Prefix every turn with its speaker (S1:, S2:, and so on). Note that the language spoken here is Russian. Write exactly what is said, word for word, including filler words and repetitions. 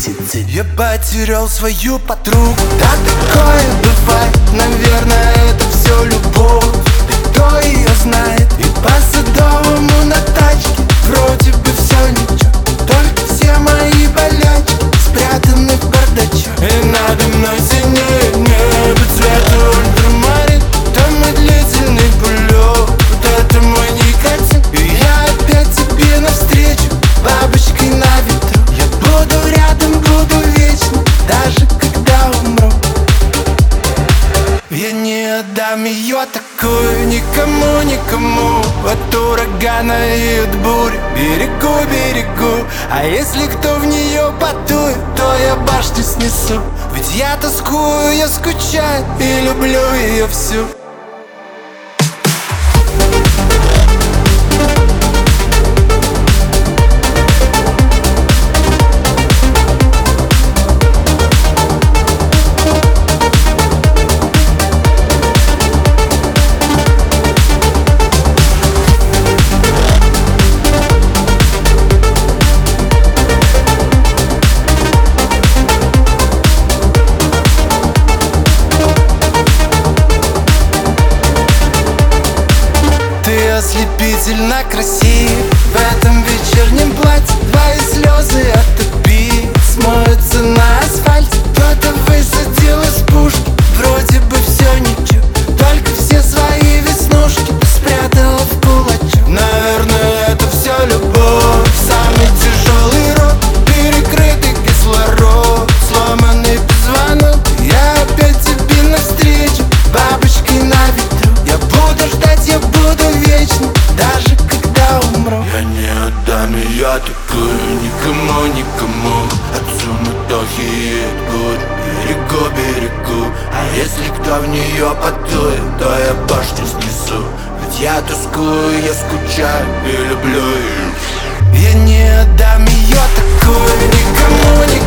S1: месяцы я потерял свою подругу. Да такое бывает, наверное, это все любовь. Да кто ее знает? И по Садовому на тачке вроде бы все ничего, только все мои болячки спрятаны в бардачок. И надо мной синее небо цвета ультрамарин. Там мой длительный пулёк, вот это мой никотин. И я опять тебе навстречу, бабочкой на ветру. Я буду рядом, буду вечно, даже когда умру. Я не отдам ее такую никому, никому. От урагана и от бури берегу, берегу. А если кто в нее потует, то я башню снесу. Ведь я тоскую, я скучаю и люблю ее всю. Ослепительно красив в этом вечернем платье. Твои слезы отопи, смоются на асфальте. Кто-то высадил из пушки, вроде бы все ничего, только все свои веснушки ты спрятала в кулачок. Наверное, это все любовь, самый тяжелый род, перекрытый кислород, сломанный позвонок. Я опять тебе навстречу, бабочкой на ветру. Я буду ждать, я буду вечно, даже когда умру.
S2: Я не отдам ее такую никому, никому. От суматохи и от бурь берегу, берегу. А если кто в нее потует, то я башню снесу. Ведь я тоскую, я скучаю и люблю ее.
S1: Я не отдам ее такую никому, никому.